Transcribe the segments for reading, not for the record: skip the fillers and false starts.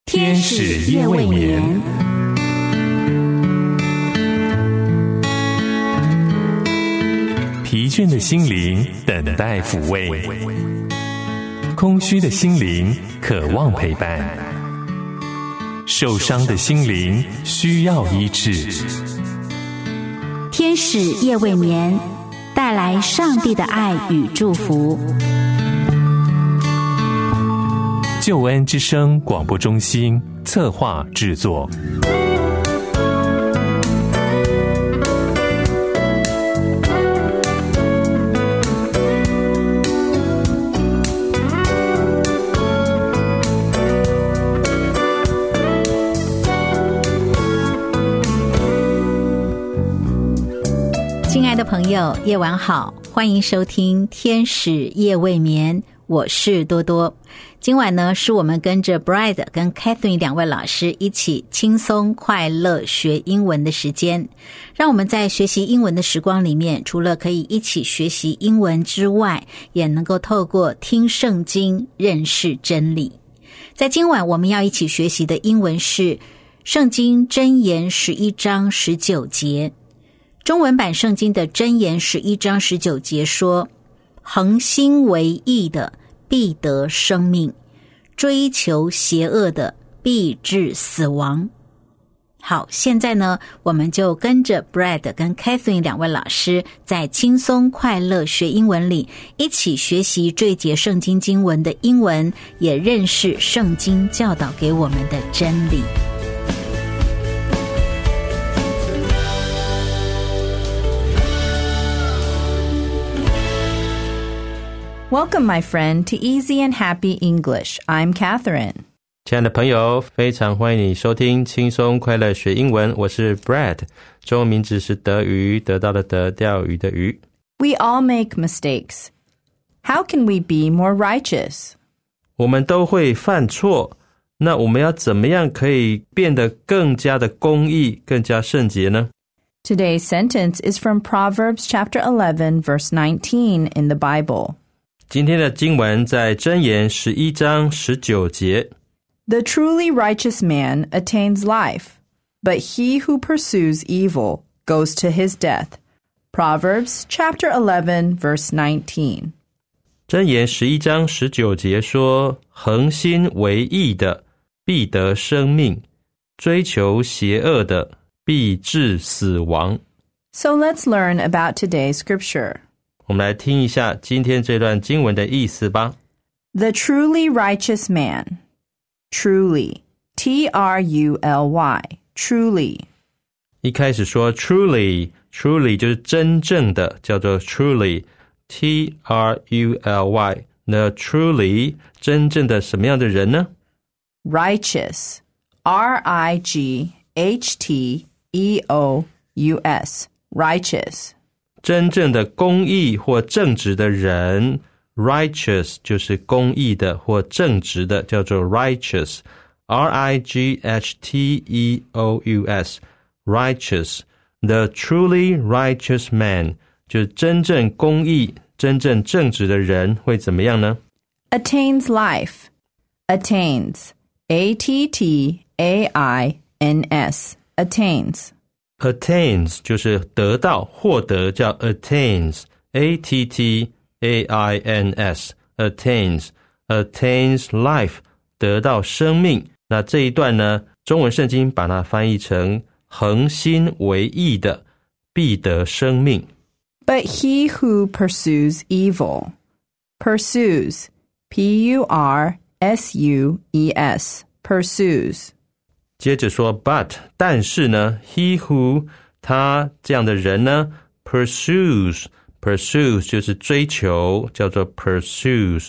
天使夜未眠，疲倦的心灵等待抚慰，空虚的心灵渴望陪伴，受伤的心灵需要医治。 天使夜未眠，带来上帝的爱与祝福。 救恩之声广播中心策划制作。 亲爱的朋友，夜晚好，欢迎收听天使夜未眠，我是多多。今晚呢，是我们跟着 Brad 跟 Catherine 两位老师一起轻松快乐学英文的时间。让我们在学习英文的时光里面，除了可以一起学习英文之外，也能够透过听圣经认识真理。在今晚我们要一起学习的英文是圣经箴言11章19节。中文版圣经的箴言11章19节说，恒心为义的必得生命，追求邪恶的必致死亡。好，现在呢，我们就跟着 Brad 跟 Catherine 两位老师在轻松快乐学英文里一起学习这一节圣经经文的英文，也认识圣经教导给我们的真理。 Welcome, my friend, to Easy and Happy English. I'm Catherine. 亲爱的朋友，非常欢迎你收听轻松快乐学英文，我是 Brad， 中文名字是德鱼，得到的得，钓鱼的鱼。 We all make mistakes. How can we be more righteous? 我们都会犯错，那我们要怎么样可以变得更加的公义，更加圣洁呢？ Today's sentence is from Proverbs chapter 11, verse 19 in the Bible. 今天的经文在箴言11章19节。 The truly righteous man attains life, but he who pursues evil goes to his death. Proverbs chapter 11, verse 19. 箴言11章19节说，恒心为义的必得生命，追求邪恶的必致死亡。 So let's learn about today's scripture. 我们来听一下今天这段经文的意思吧。 The truly righteous man. Truly. T-R-U-L-Y. Truly. 一开始说 truly 就是真正的，叫做 truly T-R-U-L-Y。 那 truly 真正的什么样的人呢？ Righteous. R-I-G-H-T-E-O-U-S. Righteous. 真正的公义或正直的人， righteous 就是公义的或正直的，叫做 righteous R-I-G-H-T-E-O-U-S righteous. The truly righteous man 就是真正公义真正正直的人会怎么样呢？ Attains life. Attains. A-T-T-A-I-N-S. Attains.Attains 就是得到获得，叫 attains A-T-T-A-I-N-S attains life 得到生命。那这一段呢，中文圣经把它翻译成恒心为义的必得生命。 But he who pursues evil. Pursues. P-U-R-S-U-E-S. Pursues. 接着说 but 但是呢 he who 他这样的人呢 pursues 就是追求，叫做 pursues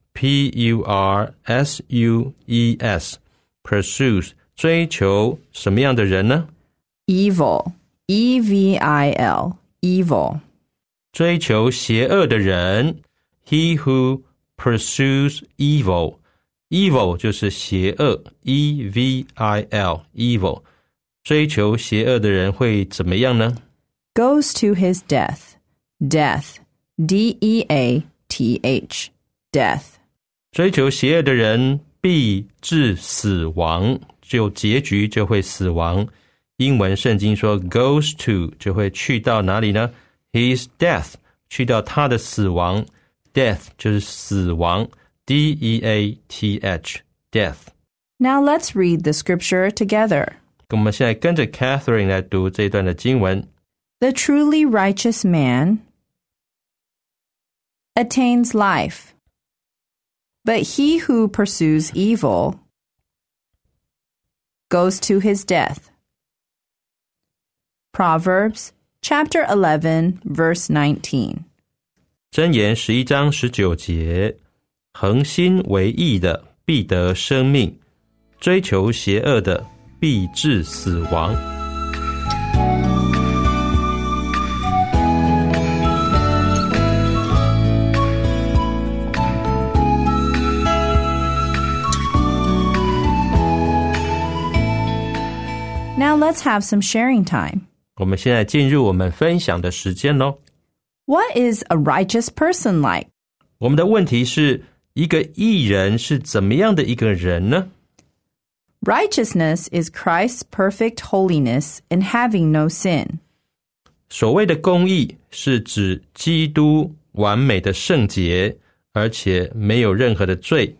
P-U-R-S-U-E-S pursues 追求什么样的人呢？ Evil E-V-I-L Evil 追求邪恶的人 he who pursues evil Evil 就是邪恶 E-V-I-L Evil 追求邪恶的人会怎么样呢？ Goes to his death. Death D-E-A-T-H Death 追求邪恶的人必致死亡，就结局就会死亡。英文圣经说 goes to 就会去到哪里呢？ His death 去到他的死亡， death 就是死亡， D-E-A-T-H death。 Now let's read the scripture together. 我们现在跟着 Catherine 来读这一段的经文。 The truly righteous man attains life, but he who pursues evil goes to his death. Proverbs chapter 11, verse 19. 箴言11章19节，恒心为义的必得生命，追求邪恶的必致死亡。 Now let's have some sharing time. 我们现在进入我们分享的时间咯。 What is a righteous person like? 我们的问题是，一个义人是怎么样的一个人呢？ Righteousness is Christ's perfect holiness and having no sin. 所谓的公义是指基督完美的圣洁，而且没有任何的罪。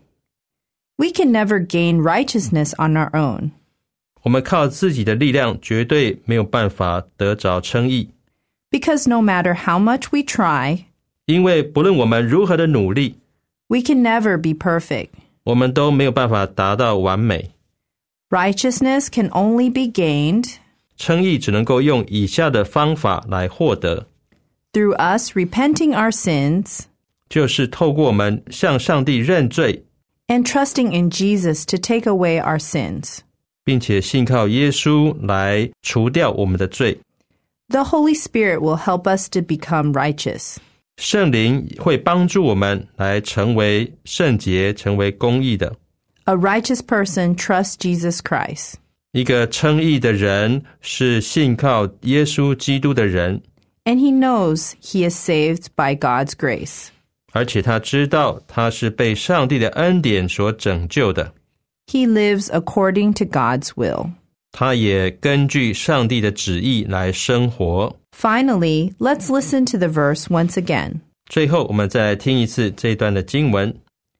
We can never gain righteousness on our own. 我们靠自己的力量绝对没有办法得着称义， Because no matter how much we try, 因为不论我们如何的努力， we can never be perfect. 我们都没有办法达到完美。 Righteousness can only be gained 称义只能够用以下的方法来获得， through us repenting our sins 就是透过我们向上帝认罪， and trusting in Jesus to take away our sins. 并且信靠耶稣来除掉我们的罪。 The Holy Spirit will help us to become righteous. 圣灵会帮助我们来成为圣洁，成为公义的。 A righteous person trusts Jesus Christ. 一个称义的人是信靠耶稣基督的人， And he knows he is saved by God's grace. 而且他知道他是被上帝的恩典所拯救的。 He lives according to God's will. 他也根据上帝的旨意来生活。 Finally, let's listen to the verse once again. 最后我们再来听一次这一段的经文。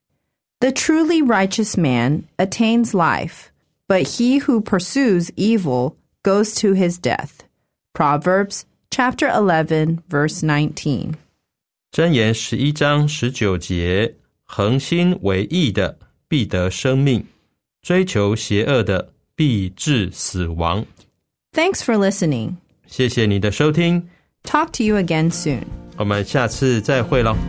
The truly righteous man attains life, but he who pursues evil goes to his death. Proverbs chapter 11, verse 19. 箴言11章19节，恒心为义的必得生命，追求邪恶的必致死亡。 Thanks for listening. 谢谢你的收听， Talk to you again soon. 我们下次再会咯。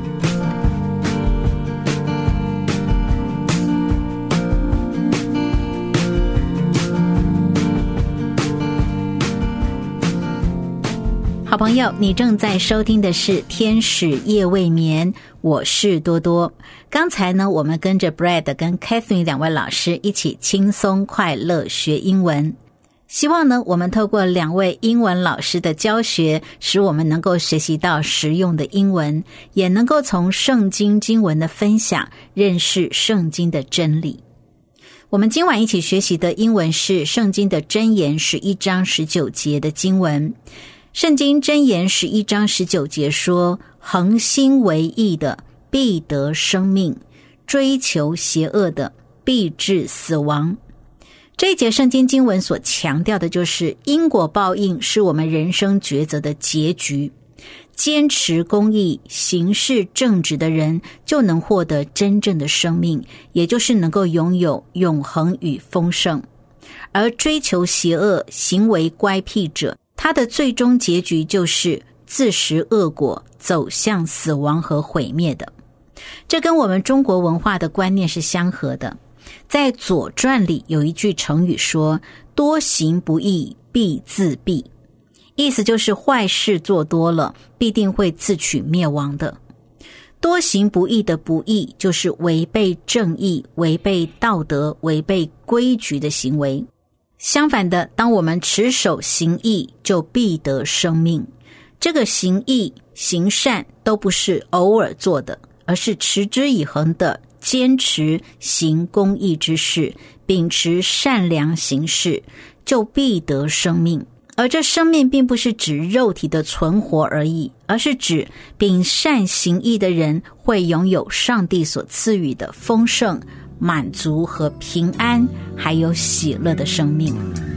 好朋友，你正在收听的是天使夜未眠，我是多多。刚才呢，我们跟着 Brad 跟 Catherine 两位老师一起轻松快乐学英文。希望呢，我们透过两位英文老师的教学，使我们能够学习到实用的英文，也能够从圣经经文的分享，认识圣经的真理。我们今晚一起学习的英文是圣经的箴言11章19节的经文。圣经箴言11章19节说，恒心为义的必得生命，追求邪恶的必致死亡。这一节圣经经文所强调的就是因果报应是我们人生抉择的结局，坚持公义、行事正直的人就能获得真正的生命，也就是能够拥有永恒与丰盛。而追求邪恶、行为乖僻者，他的最终结局就是自食恶果，走向死亡和毁灭的。这跟我们中国文化的观念是相合的。在《左传》里有一句成语说，多行不义必自毙，意思就是坏事做多了，必定会自取灭亡的。多行不义的不义，就是违背正义、违背道德、违背规矩的行为。相反的，当我们持守行义，就必得生命。这个行义、行善都不是偶尔做的，而是持之以恒的坚持行公义之事，秉持善良行事，就必得生命。而这生命并不是指肉体的存活而已，而是指秉善行义的人会拥有上帝所赐予的丰盛、满足和平安，还有喜乐的生命。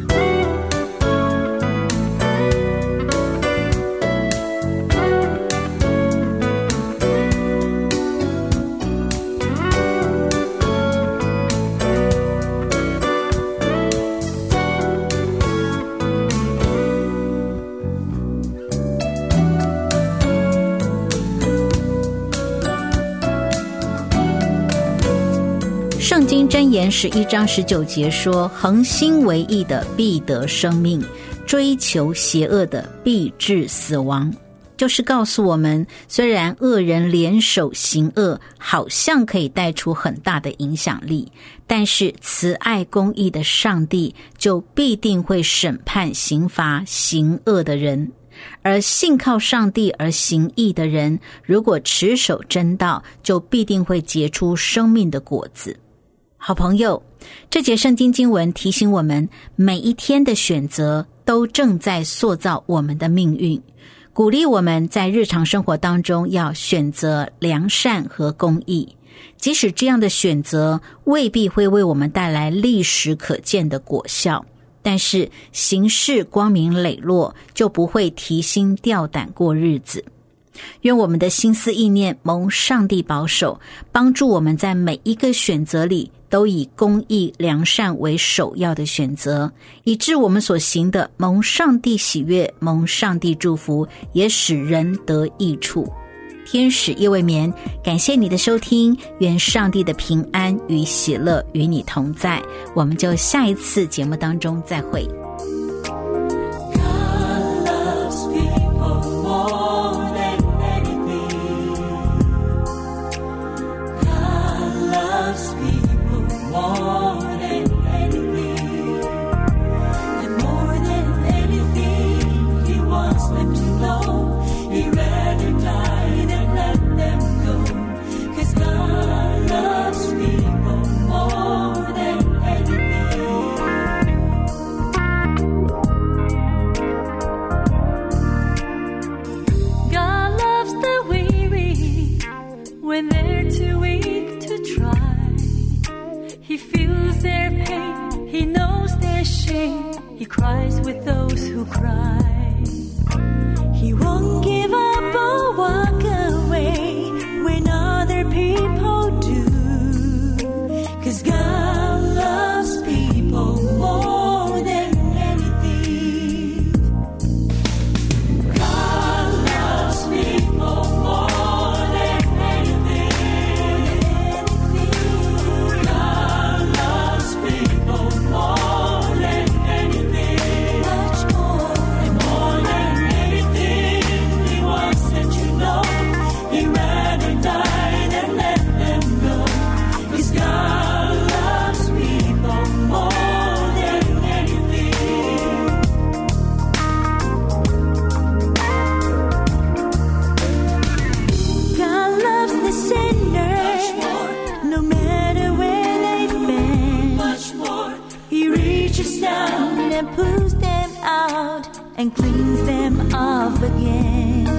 圣经箴言11章19节说，恒心为义的必得生命，追求邪恶的必致死亡。就是告诉我们，虽然恶人联手行恶好像可以带出很大的影响力，但是慈爱公义的上帝就必定会审判刑罚行恶的人。而信靠上帝而行义的人，如果持守真道，就必定会结出生命的果子。好朋友，这节圣经经文提醒我们，每一天的选择都正在塑造我们的命运，鼓励我们在日常生活当中要选择良善和公义。即使这样的选择未必会为我们带来立时可见的果效，但是行事光明磊落，就不会提心吊胆过日子。愿我们的心思意念蒙上帝保守，帮助我们在每一个选择里都以公义良善为首要的选择，以致我们所行的蒙上帝喜悦，蒙上帝祝福，也使人得益处。天使夜未眠，感谢你的收听，愿上帝的平安与喜乐与你同在，我们就下一次节目当中再会。 He cries with those who cry. He won't give up or walk away when other people do. 'Cause God loves people more than anything. God loves people more than anything. God loves people more.And pulls them out and cleans them off again.